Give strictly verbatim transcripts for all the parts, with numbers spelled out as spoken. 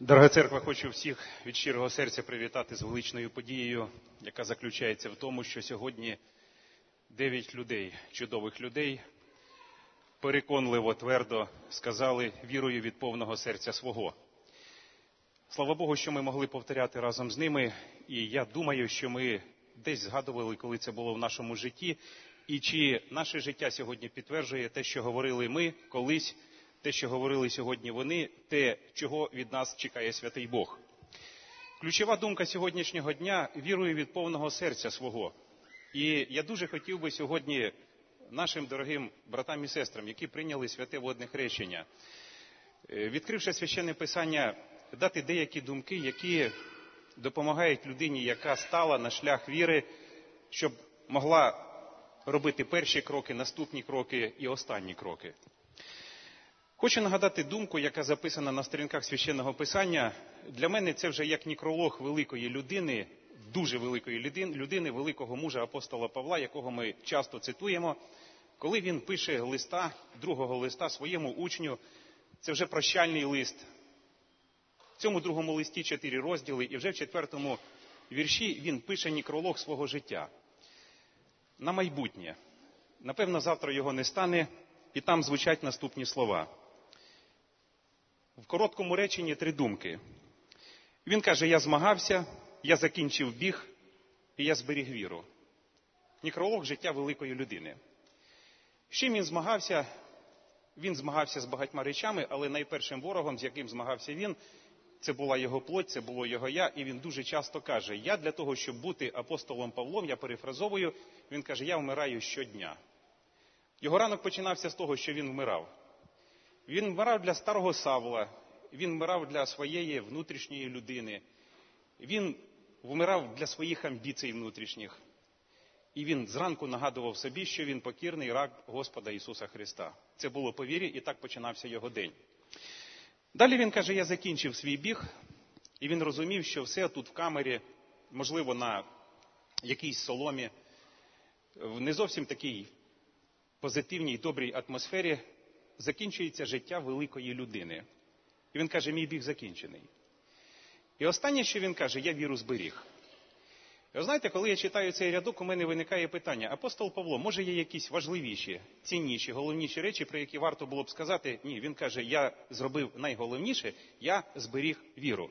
Дорога церква, хочу всіх від щирого серця привітати з величною подією, яка заключається в тому, що сьогодні дев'ять людей, чудових людей, переконливо, твердо сказали вірою від повного серця свого. Слава Богу, що ми могли повторяти разом з ними, і я думаю, що ми десь згадували, коли це було в нашому житті, і чи наше життя сьогодні підтверджує те, що говорили ми колись, те, що говорили сьогодні вони, те, чого від нас чекає святий Бог. Ключова думка сьогоднішнього дня – вірую від повного серця свого. І я дуже хотів би сьогодні нашим дорогим братам і сестрам, які прийняли святе водне хрещення, відкривши Священне Писання, дати деякі думки, які допомагають людині, яка стала на шлях віри, щоб могла робити перші кроки, наступні кроки і останні кроки. Хочу нагадати думку, яка записана на сторінках Священного Писання. Для мене це вже як некролог великої людини, дуже великої людини, великого мужа апостола Павла, якого ми часто цитуємо, коли він пише листа, другого листа своєму учню. Це вже прощальний лист. В цьому другому листі чотири розділи, і вже в четвертому вірші він пише некролог свого життя. На майбутнє. Напевно, завтра його не стане, і там звучать наступні слова. В короткому реченні три думки. Він каже, я змагався, я закінчив біг, і я зберіг віру. Некролог життя великої людини. З чим він змагався? Він змагався з багатьма речами, але найпершим ворогом, з яким змагався він, це була його плоть, це було його я, і він дуже часто каже, я для того, щоб бути апостолом Павлом, я перефразовую, він каже, я вмираю щодня. Його ранок починався з того, що він вмирав. Він вмирав для старого Савла, він вмирав для своєї внутрішньої людини, він вмирав для своїх амбіцій внутрішніх. І він зранку нагадував собі, що він покірний раб Господа Ісуса Христа. Це було по вірі, і так починався його день. Далі він каже, я закінчив свій біг, і він розумів, що все тут в камері, можливо, на якійсь соломі, в не зовсім такій позитивній, добрій атмосфері, закінчується життя великої людини. І він каже, мій біг закінчений. І останнє, що він каже, я віру зберіг. І ви знаєте, коли я читаю цей рядок, у мене виникає питання, апостол Павло, може є якісь важливіші, цінніші, головніші речі, про які варто було б сказати? Ні, він каже, я зробив найголовніше, я зберіг віру.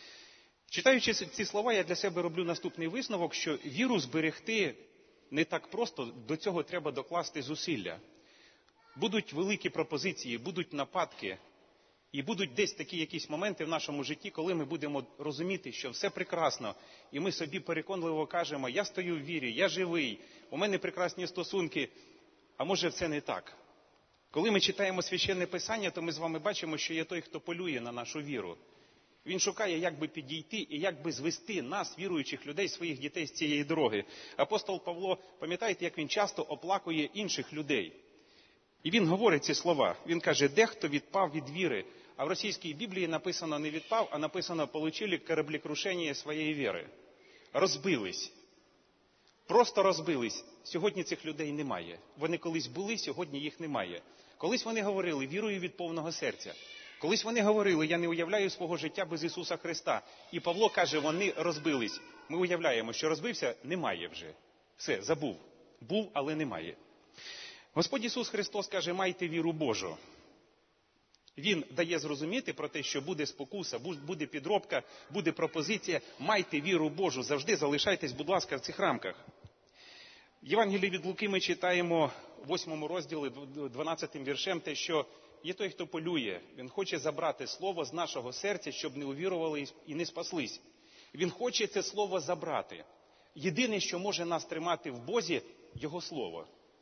Читаючи ці слова, я для себе роблю наступний висновок, що віру зберегти не так просто, до цього треба докласти зусилля. Будуть великі пропозиції, будуть нападки, і будуть десь такі якісь моменти в нашому житті, коли ми будемо розуміти, що все прекрасно, і ми собі переконливо кажемо, я стою в вірі, я живий, у мене прекрасні стосунки, а може це не так. Коли ми читаємо Священне Писання, то ми з вами бачимо, що є той, хто полює на нашу віру. Він шукає, як би підійти і як би звести нас, віруючих людей, своїх дітей з цієї дороги. Апостол Павло, пам'ятаєте, як він часто оплакує інших людей? І він говорить ці слова. Він каже, дехто відпав від віри. А в російській Біблії написано не відпав, а написано получили кораблекрушення своєї віри. Розбились. Просто розбились. Сьогодні цих людей немає. Вони колись були, сьогодні їх немає. Колись вони говорили, вірую від повного серця. Колись вони говорили, я не уявляю свого життя без Ісуса Христа. І Павло каже, вони розбились. Ми уявляємо, що розбився, немає вже. Все, забув. Був, але немає. Господь Ісус Христос каже, майте віру Божу. Він дає зрозуміти про те, що буде спокуса, буде підробка, буде пропозиція. Майте віру Божу, завжди залишайтесь, будь ласка, в цих рамках. В Євангелії від Луки ми читаємо в восьмому розділі, дванадцятим віршем, те, що є той, хто полює. Він хоче забрати слово з нашого серця, щоб не увірували і не спаслись. Він хоче це слово забрати. Єдине, що може нас тримати в Бозі, Його слово.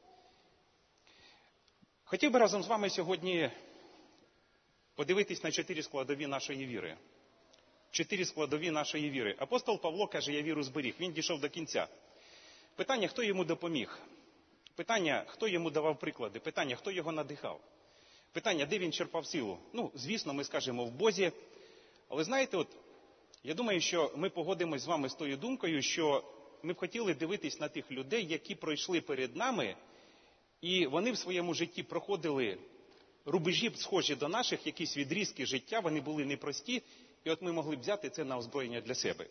Хотів би разом з вами сьогодні подивитись на чотири складові нашої віри. Чотири складові нашої віри. Апостол Павло каже, я віру зберіг. Він дійшов до кінця. Питання, хто йому допоміг? Питання, хто йому давав приклади? Питання, хто його надихав? Питання, де він черпав силу? Ну, звісно, ми скажемо в Бозі. Але знаєте, от, я думаю, що ми погодимось з вами з тою думкою, що ми б хотіли дивитись на тих людей, які пройшли перед нами, і вони в своєму житті проходили рубежі, схожі до наших, якісь відрізки життя, вони були непрості, І от ми могли б взяти це на озброєння для себе.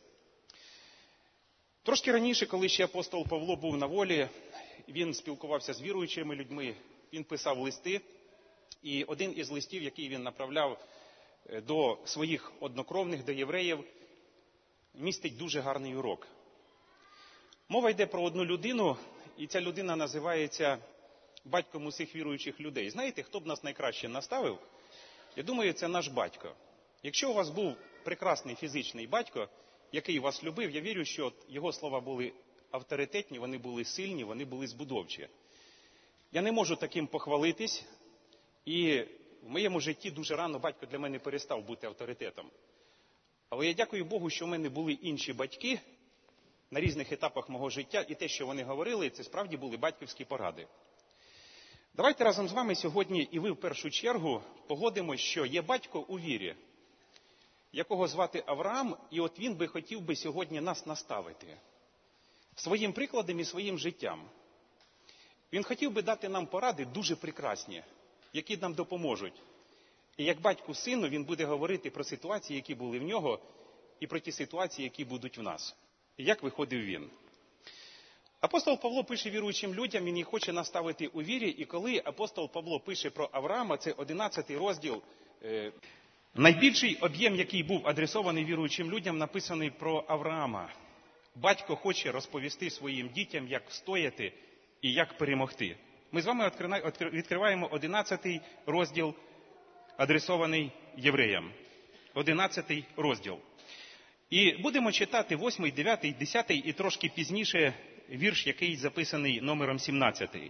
Трошки раніше, коли ще апостол Павло був на волі, він спілкувався з віруючими людьми, він писав листи. І один із листів, який він направляв до своїх однокровних, до євреїв, містить дуже гарний урок. Мова йде про одну людину, і ця людина називається батьком усіх віруючих людей. Знаєте, хто б нас найкраще наставив? Я думаю, це наш батько. Якщо у вас був прекрасний фізичний батько, який вас любив, я вірю, що його слова були авторитетні, вони були сильні, вони були збудовчі. Я не можу таким похвалитись, і в моєму житті дуже рано батько для мене перестав бути авторитетом. Але я дякую Богу, що в мене були інші батьки на різних етапах мого життя, і те, що вони говорили, це справді були батьківські поради. Давайте разом з вами сьогодні, і ви в першу чергу, погодимося, що є батько у вірі, якого звати Авраам, і от він би хотів би сьогодні нас наставити своїм прикладом і своїм життям. Він хотів би дати нам поради дуже прекрасні, які нам допоможуть. І як батьку сину він буде говорити про ситуації, які були в нього, і про ті ситуації, які будуть в нас. І як виходив він. Апостол Павло пише віруючим людям, він їх хоче наставити у вірі, і коли апостол Павло пише про Авраама, це одинадцятий розділ, е, найбільший об'єм, який був адресований віруючим людям, написаний про Авраама. Батько хоче розповісти своїм дітям, як встояти і як перемогти. Ми з вами відкриваємо одинадцятий розділ, адресований євреям. одинадцятий розділ. І будемо читати восьмий, дев'ятий, десятий і трошки пізніше вірш, який записаний номером сімнадцятий.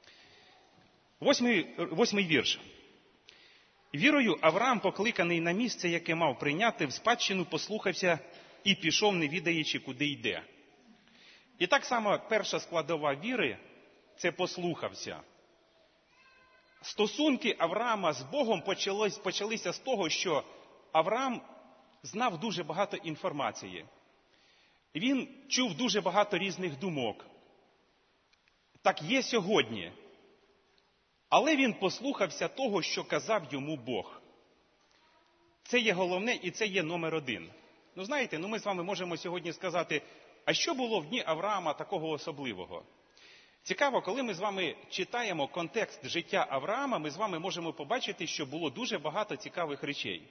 Восьмий, восьмий вірш. «Вірою Авраам, покликаний на місце, яке мав прийняти, в спадщину послухався і пішов, не відаючи, куди йде». І так само перша складова віри – це послухався. Стосунки Авраама з Богом почались, почалися з того, що Авраам знав дуже багато інформації. Він чув дуже багато різних думок. Так є сьогодні. Але він послухався того, що казав йому Бог. Це є головне і це є номер один. Ну знаєте, ну ми з вами можемо сьогодні сказати, а що було в дні Авраама такого особливого? Цікаво, коли ми з вами читаємо контекст життя Авраама, ми з вами можемо побачити, що було дуже багато цікавих речей.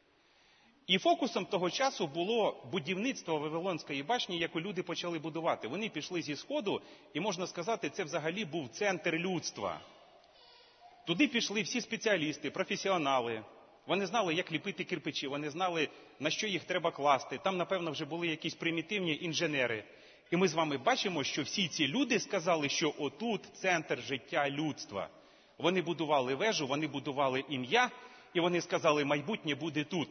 І фокусом того часу було будівництво Вавилонської башні, яку люди почали будувати. Вони пішли зі Сходу, і можна сказати, це взагалі був центр людства. Туди пішли всі спеціалісти, професіонали. Вони знали, як ліпити кирпичі, вони знали, на що їх треба класти. Там, напевно, вже були якісь примітивні інженери. І ми з вами бачимо, що всі ці люди сказали, що отут центр життя людства. Вони будували вежу, вони будували ім'я, і вони сказали, майбутнє буде тут.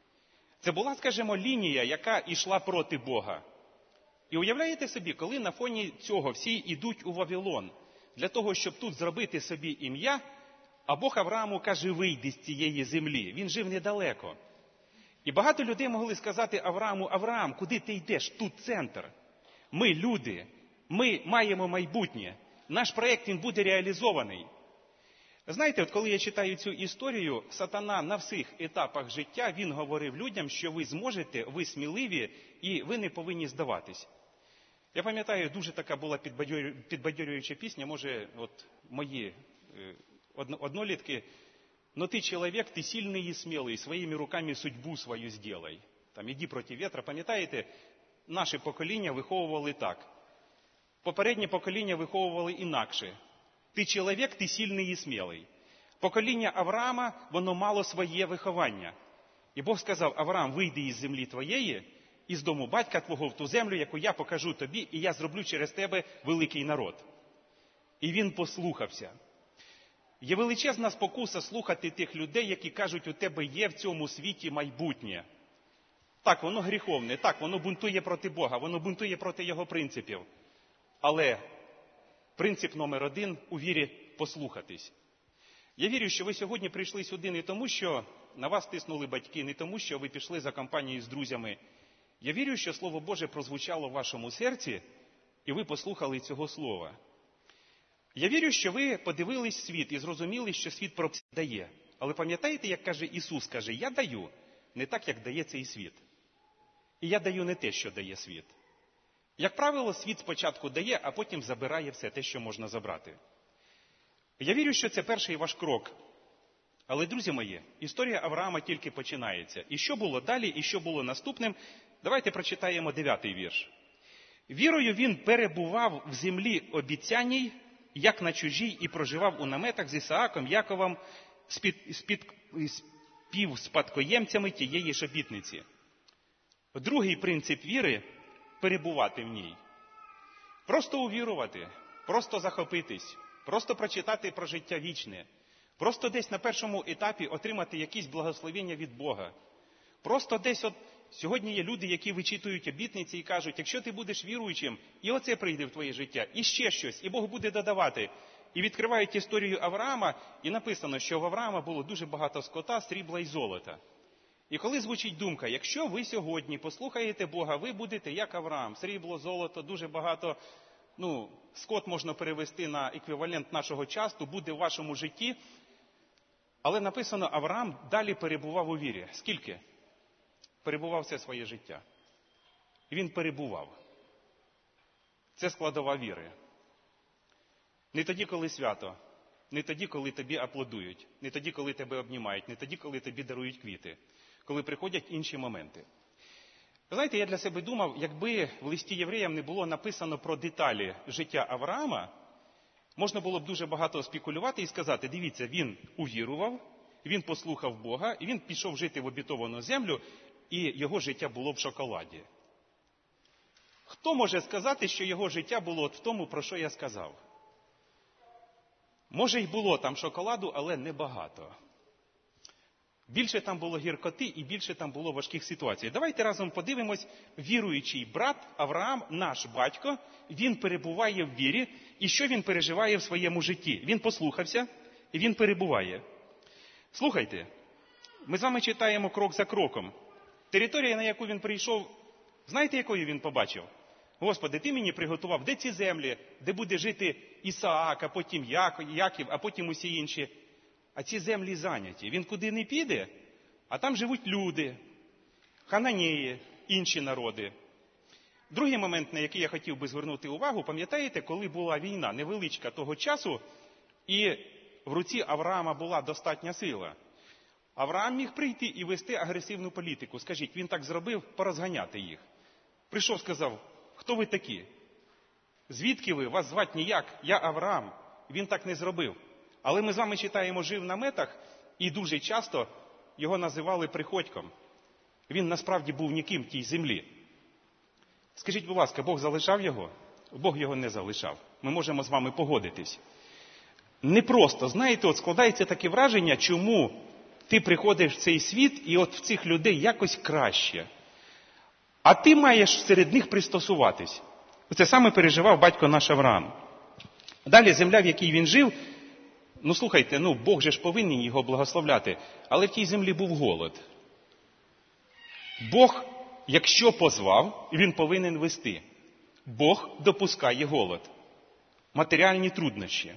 Це була, скажімо, лінія, яка йшла проти Бога. І уявляєте собі, коли на фоні цього всі йдуть у Вавилон, для того, щоб тут зробити собі ім'я, а Бог Аврааму каже, вийди з цієї землі. Він жив недалеко. І багато людей могли сказати Аврааму, Авраам, куди ти йдеш? Тут центр. Ми люди, ми маємо майбутнє. Наш проєкт, він буде реалізований. Знаєте, от коли я читаю цю історію, сатана на всіх етапах життя, він говорив людям, що ви зможете, ви сміливі і ви не повинні здаватись. Я пам'ятаю, дуже така була підбадьорююча пісня, може, от мої однолітки, «Но ты человек, ты сильный и смелый, своими руками судьбу свою сделай». Там, «Іди проти вітра». Пам'ятаєте, наше покоління виховували так. Попереднє покоління виховували інакше. Ти чоловік, ти сильний і смілий. Покоління Авраама, воно мало своє виховання. І Бог сказав, Авраам, вийди із землі твоєї, із дому батька твого в ту землю, яку я покажу тобі, і я зроблю через тебе великий народ. І він послухався. Є величезна спокуса слухати тих людей, які кажуть, у тебе є в цьому світі майбутнє. Так, воно гріховне, так, воно бунтує проти Бога, воно бунтує проти його принципів. Але принцип номер один у вірі – послухатись. Я вірю, що ви сьогодні прийшли сюди не тому, що на вас тиснули батьки, не тому, що ви пішли за компанією з друзями. Я вірю, що Слово Боже прозвучало в вашому серці, і ви послухали цього слова. Я вірю, що ви подивились світ і зрозуміли, що світ про це дає. Але пам'ятаєте, як каже Ісус, каже, я даю, не так, як дає цей світ. І я даю не те, що дає світ. Як правило, світ спочатку дає, а потім забирає все те, що можна забрати. Я вірю, що це перший ваш крок. Але, друзі мої, історія Авраама тільки починається. І що було далі, і що було наступним? Давайте прочитаємо дев'ятий вірш. Вірою він перебував в землі обіцяній, як на чужій, і проживав у наметах з Ісааком, Яковом, співспадкоємцями тієї ж обітниці. Другий принцип віри – перебувати в ній. Просто увірувати, просто захопитись, просто прочитати про життя вічне, просто десь на першому етапі отримати якісь благословення від Бога. Просто десь от сьогодні є люди, які вичитують обітниці і кажуть, якщо ти будеш віруючим, і оце прийде в твоє життя, і ще щось, і Бог буде додавати. І відкривають історію Авраама, і написано, що в Авраама було дуже багато скота, срібла і золота. І коли звучить думка, якщо ви сьогодні послухаєте Бога, ви будете як Авраам, срібло, золото, дуже багато, ну, скот можна перевести на еквівалент нашого часу, буде в вашому житті. Але написано, Авраам далі перебував у вірі. Скільки? Перебував все своє життя. І він перебував. Це складова віри. Не тоді, коли свято, не тоді, коли тобі аплодують, не тоді, коли тебе обнімають, не тоді, коли тобі дарують квіти, коли приходять інші моменти. Ви знаєте, я для себе думав, якби в листі євреям не було написано про деталі життя Авраама, можна було б дуже багато спекулювати і сказати, дивіться, він увірував, він послухав Бога, і він пішов жити в обітовану землю, і його життя було в шоколаді. Хто може сказати, що його життя було от в тому, про що я сказав? Може й було там шоколаду, але небагато. Більше там було гіркоти і більше там було важких ситуацій. Давайте разом подивимось, віруючий брат Авраам, наш батько, він перебуває в вірі, і що він переживає в своєму житті? Він послухався, і він перебуває. Слухайте, ми з вами читаємо крок за кроком. Територія, на яку він прийшов, знаєте, якою він побачив? Господи, ти мені приготував, де ці землі, де буде жити Ісаак, а потім Яків, а потім усі інші. А ці землі зайняті. Він куди не піде, а там живуть люди, хананеї, інші народи. Другий момент, на який я хотів би звернути увагу, пам'ятаєте, коли була війна невеличка того часу, і в руці Авраама була достатня сила. Авраам міг прийти і вести агресивну політику. Скажіть, він так зробив, порозганяти їх. Прийшов, сказав, хто ви такі? Звідки ви? Вас звати ніяк, я Авраам. Він так не зробив. Але ми з вами читаємо, жив в наметах, і дуже часто його називали приходьком. Він насправді був ніким в тій землі. Скажіть, будь ласка, Бог залишав його? Бог його не залишав. Ми можемо з вами погодитись. Не просто, знаєте, от складається таке враження, чому ти приходиш в цей світ, і от в цих людей якось краще. А ти маєш серед них пристосуватись. Це саме переживав батько наш Авраам. Далі земля, в якій він жив, ну слухайте, ну Бог же ж повинен його благословляти, але в тій землі був голод. Бог, якщо позвав, він повинен вести. Бог допускає голод. Матеріальні труднощі.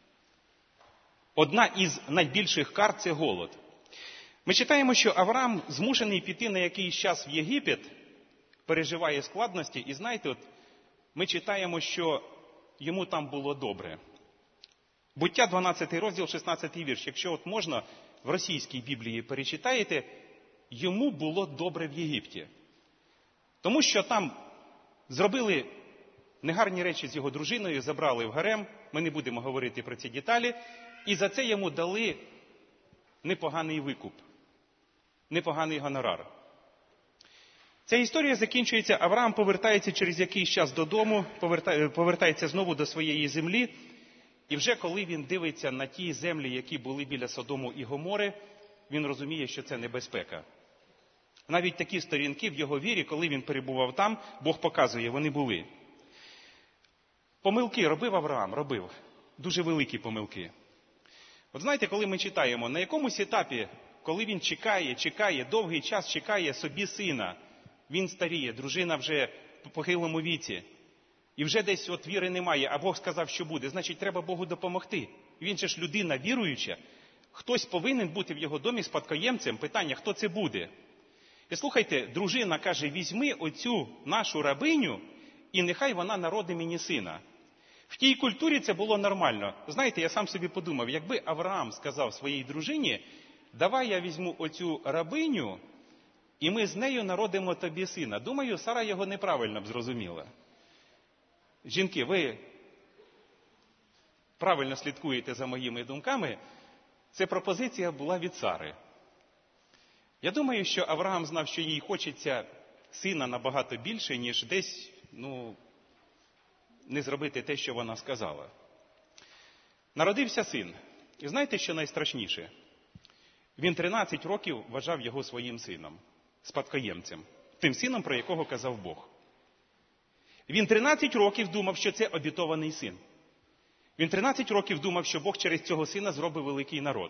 Одна із найбільших кар – це голод. Ми читаємо, що Авраам змушений піти на якийсь час в Єгипет, переживає складності, і знаєте, от ми читаємо, що йому там було добре. Буття дванадцятий розділ, шістнадцятий вірш. Якщо от можна, в російській Біблії перечитаєте, йому було добре в Єгипті. Тому що там зробили негарні речі з його дружиною, забрали в гарем, ми не будемо говорити про ці деталі, і за це йому дали непоганий викуп, непоганий гонорар. Ця історія закінчується, Авраам повертається через якийсь час додому, повертається знову до своєї землі, і вже коли він дивиться на ті землі, які були біля Содому і Гомори, він розуміє, що це небезпека. Навіть такі сторінки в його вірі, коли він перебував там, Бог показує, вони були. Помилки робив Авраам? Робив. Дуже великі помилки. От знаєте, коли ми читаємо, на якомусь етапі, коли він чекає, чекає, довгий час чекає собі сина, він старіє, дружина вже в похилому віці, і вже десь от віри немає, а Бог сказав, що буде, значить, треба Богу допомогти. Він же ж людина віруюча, хтось повинен бути в його домі спадкоємцем, питання, хто це буде? І слухайте, дружина каже, візьми оцю нашу рабиню, і нехай вона народить мені сина. В тій культурі це було нормально. Знаєте, я сам собі подумав, якби Авраам сказав своїй дружині, давай я візьму оцю рабиню, і ми з нею народимо тобі сина. Думаю, Сара його неправильно б зрозуміла. Жінки, ви правильно слідкуєте за моїми думками. Ця пропозиція була від Сари. Я думаю, що Авраам знав, що їй хочеться сина набагато більше, ніж десь, ну, не зробити те, що вона сказала. Народився син. І знаєте, що найстрашніше? Він тринадцять років вважав його своїм сином, спадкоємцем, тим сином, про якого казав Бог. Він тринадцять років думав, що це обітований син. Він тринадцять років думав, що Бог через цього сина зробить великий народ.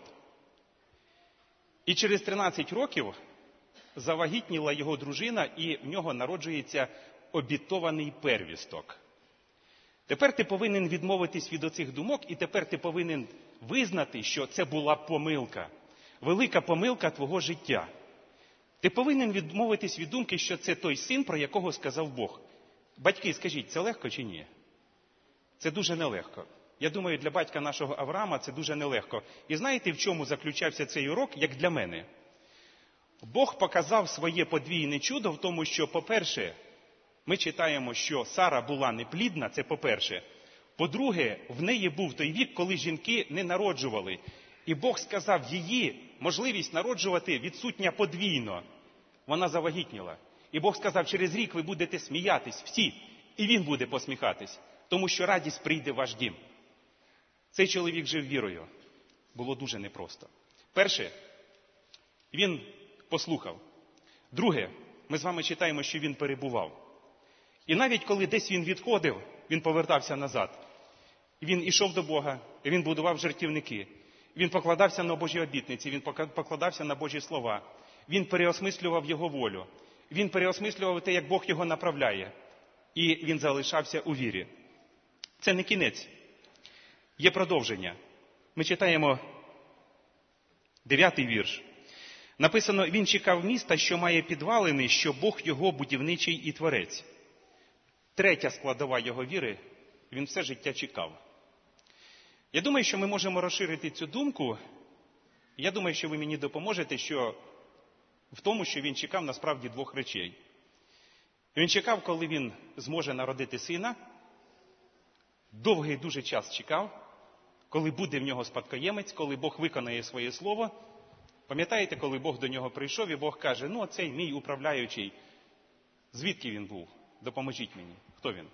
І через тринадцять років завагітніла його дружина, і в нього народжується обітований первісток. Тепер ти повинен відмовитись від оцих думок, і тепер ти повинен визнати, що це була помилка. Велика помилка твого життя. Ти повинен відмовитись від думки, що це той син, про якого сказав Бог. Батьки, скажіть, це легко чи ні? Це дуже нелегко. Я думаю, для батька нашого Авраама це дуже нелегко. І знаєте, в чому заключався цей урок, як для мене? Бог показав своє подвійне чудо в тому, що, по-перше, ми читаємо, що Сара була неплідна, це по-перше. По-друге, в неї був той вік, коли жінки не народжували. І Бог сказав, її можливість народжувати відсутня подвійно. Вона завагітніла. І Бог сказав, через рік ви будете сміятись всі, і він буде посміхатись, тому що радість прийде в ваш дім. Цей чоловік жив вірою. Було дуже непросто. Перше, він послухав. Друге, ми з вами читаємо, що він перебував. І навіть коли десь він відходив, він повертався назад. Він ішов до Бога, він будував жертівники. Він покладався на Божі обітниці, він покладався на Божі слова. Він переосмислював його волю. Він переосмислював те, як Бог його направляє. І він залишався у вірі. Це не кінець. Є продовження. Ми читаємо дев'ятий вірш. Написано, він чекав міста, що має підвалини, що Бог його будівничий і творець. Третя складова його віри, він все життя чекав. Я думаю, що ми можемо розширити цю думку. Я думаю, що ви мені допоможете, що в тому, що він чекав насправді двох речей. Він чекав, коли він зможе народити сина. Довгий дуже час чекав, коли буде в нього спадкоємець, коли Бог виконає своє слово. Пам'ятаєте, коли Бог до нього прийшов, і Бог каже, ну, оцей мій управляючий, звідки він був? Допоможіть мені. Хто він?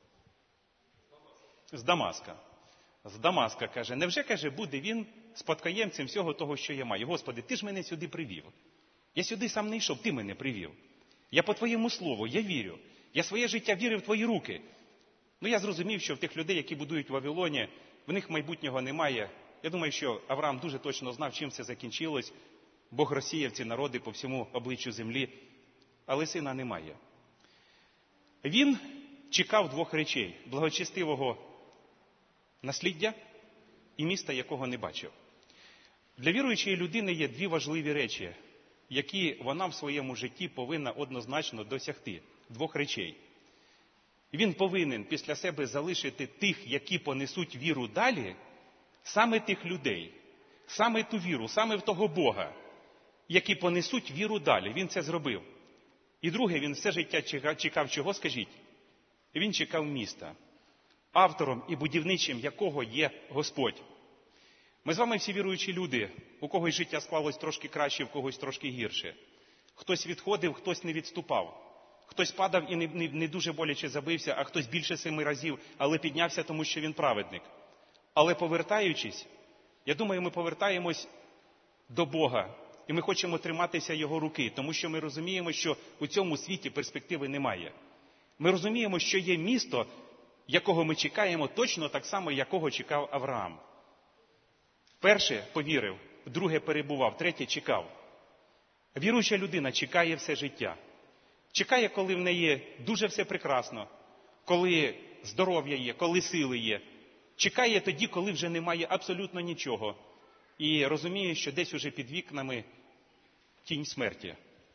З Дамаска. З Дамаска, каже, невже, каже, буде він спадкоємцем всього того, що я маю? Господи, ти ж мене сюди привів. Я сюди сам не йшов, ти мене привів. Я по твоєму слову, я вірю. Я своє життя вірив в твої руки. Ну, я зрозумів, що в тих людей, які будують в Вавилоні, в них майбутнього немає. Я думаю, що Авраам дуже точно знав, чим це закінчилось. Бог розсіяв ці народи по всьому обличчю землі, але сина немає. Він чекав двох речей – благочестивого насліддя і міста, якого не бачив. Для віруючої людини є дві важливі речі, які вона в своєму житті повинна однозначно досягти. Двох речей. Він повинен після себе залишити тих, які понесуть віру далі, саме тих людей, саме ту віру, саме в того Бога, які понесуть віру далі. Він це зробив. І друге, він все життя чекав чого, скажіть? Він чекав міста, автором і будівничим якого є Господь. Ми з вами всі віруючі люди, у когось життя склалось трошки краще, в когось трошки гірше. Хтось відходив, хтось не відступав. Хтось падав і не, не, не дуже боляче забився, а хтось більше семи разів, але піднявся, тому що він праведник. Але повертаючись, я думаю, ми повертаємось до Бога. І ми хочемо триматися Його руки, тому що ми розуміємо, що у цьому світі перспективи немає. Ми розуміємо, що є місто, якого ми чекаємо, точно так само, якого чекав Авраам. Перше повірив, друге перебував, третє чекав. Віруюча людина чекає все життя. Чекає, коли в неї дуже все прекрасно, коли здоров'я є, коли сили є. Чекає тоді, коли вже немає абсолютно нічого. І розуміє, що десь уже під вікнами тінь смерті.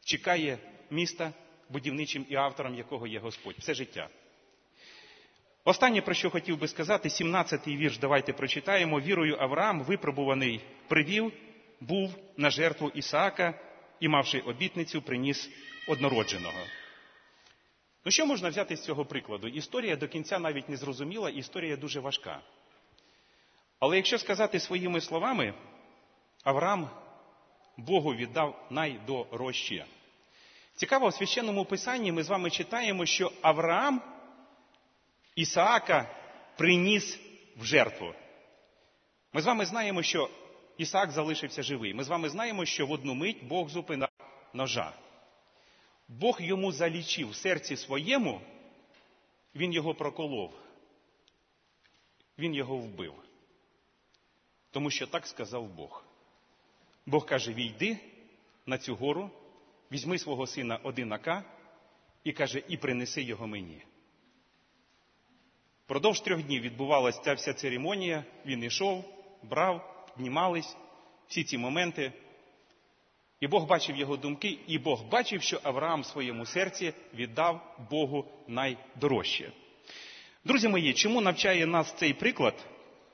чекає міста, будівничим і автором якого є Господь. Все життя. Останнє, про що хотів би сказати, сімнадцятий вірш, давайте прочитаємо. Вірою Авраам, випробуваний, привів, був на жертву Ісаака і, мавши обітницю, приніс однородженого. Ну що можна взяти з цього прикладу? Історія до кінця навіть не зрозуміла, історія дуже важка. Але якщо сказати своїми словами, Авраам Богу віддав найдорожче. Цікаво, в Священному Писанні ми з вами читаємо, що Авраам Ісаака приніс в жертву. Ми з вами знаємо, що Ісаак залишився живий. Ми з вами знаємо, що в одну мить Бог зупинив ножа. Бог йому залічив в серці своєму, він його проколов. Він його вбив. Тому що так сказав Бог. Бог каже, війди на цю гору, візьми свого сина одинака і каже, і принеси його мені. Продовж трьох днів відбувалася ця вся церемонія, він йшов, брав, знімались, всі ці моменти. І Бог бачив його думки, і Бог бачив, що Авраам в своєму серці віддав Богу найдорожче. Друзі мої, чому навчає нас цей приклад?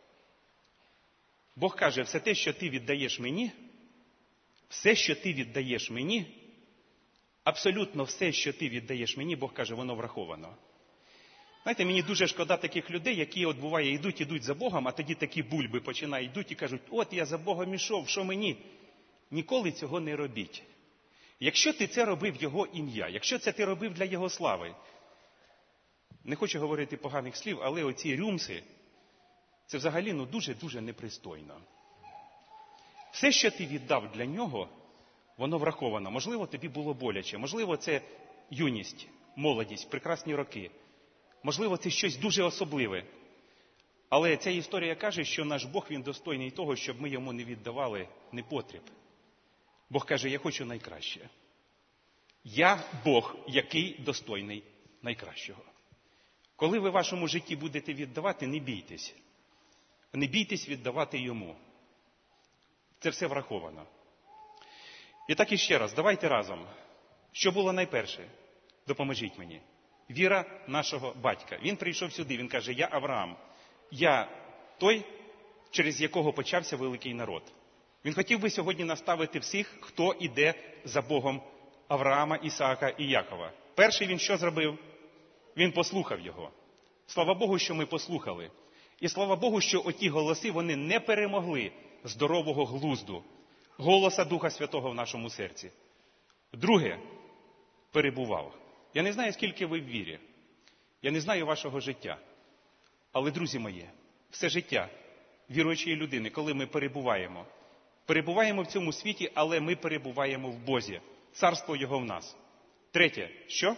Бог каже, все те, що ти віддаєш мені, все, що ти віддаєш мені, абсолютно все, що ти віддаєш мені, Бог каже, воно враховано. Знаєте, мені дуже шкода таких людей, які, от буває, йдуть, йдуть за Богом, а тоді такі бульби починають, йдуть і кажуть, от я за Богом ішов, що мені? Ніколи цього не робіть. Якщо ти це робив в Його ім'я, якщо це ти робив для Його слави, не хочу говорити поганих слів, але оці рюмси, це взагалі ну, дуже-дуже непристойно. Все, що ти віддав для Нього, воно враховано. Можливо, тобі було боляче, можливо, це юність, молодість, прекрасні роки. Можливо, це щось дуже особливе. Але ця історія каже, що наш Бог, Він достойний того, щоб ми Йому не віддавали непотріб. Бог каже, я хочу найкраще. Я Бог, який достойний найкращого. Коли ви в вашому житті будете віддавати, не бійтесь. Не бійтесь віддавати Йому. Це все враховано. І так іще раз, давайте разом. Що було найперше? Допоможіть мені. Віра нашого батька. Він прийшов сюди, він каже, я Авраам. Я той, через якого почався великий народ. Він хотів би сьогодні наставити всіх, хто іде за Богом Авраама, Ісаака і Якова. Перший він що зробив? Він послухав його. Слава Богу, що ми послухали. І слава Богу, що оті голоси, вони не перемогли здорового глузду, голоса Духа Святого в нашому серці. Друге, перебував. Я не знаю, скільки ви в вірі. Я не знаю вашого життя. Але, друзі мої, все життя віруючої людини, коли ми перебуваємо, перебуваємо в цьому світі, але ми перебуваємо в Бозі. Царство Його в нас. Третє, що?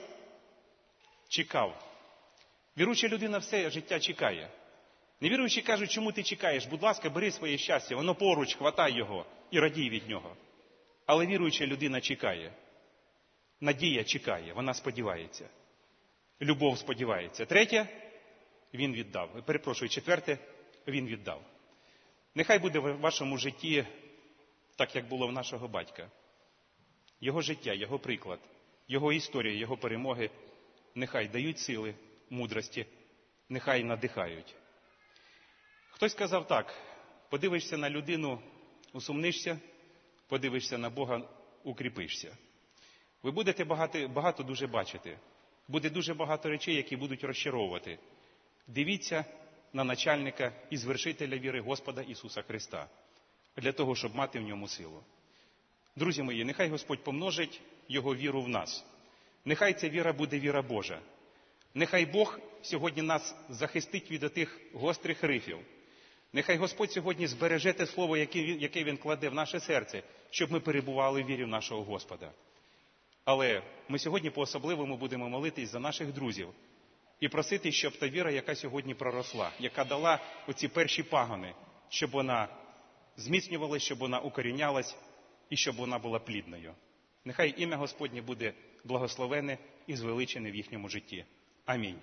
Чекав. Віруюча людина все життя чекає. Невіруючі кажуть, чому ти чекаєш? Будь ласка, бери своє щастя, воно поруч, хватай його і радій від нього. Але віруюча людина чекає. Надія чекає, вона сподівається. Любов сподівається. Третє, він віддав. Перепрошую, четверте, він віддав. Нехай буде в вашому житті так, як було в нашого батька. Його життя, його приклад, його історія, його перемоги нехай дають сили, мудрості, нехай надихають. Хтось сказав так, подивишся на людину, усумнишся, подивишся на Бога, укріпишся. Ви будете багато, багато дуже бачити. Буде дуже багато речей, які будуть розчаровувати. Дивіться на начальника і звершителя віри Господа Ісуса Христа, для того, щоб мати в ньому силу. Друзі мої, нехай Господь помножить Його віру в нас. Нехай ця віра буде віра Божа. Нехай Бог сьогодні нас захистить від отих гострих рифів. Нехай Господь сьогодні збереже те слово, яке Він кладе в наше серце, щоб ми перебували в вірі в нашого Господа. Але ми сьогодні по-особливому будемо молитись за наших друзів і просити, щоб та віра, яка сьогодні проросла, яка дала оці перші пагони, щоб вона зміцнювалась, щоб вона укорінялась і щоб вона була плідною. Нехай ім'я Господнє буде благословене і звеличене в їхньому житті. Амінь.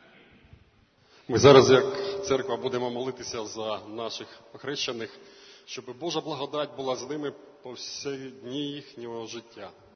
Ми зараз, як церква, будемо молитися за наших охрещених, щоб Божа благодать була з ними по всі дні їхнього життя.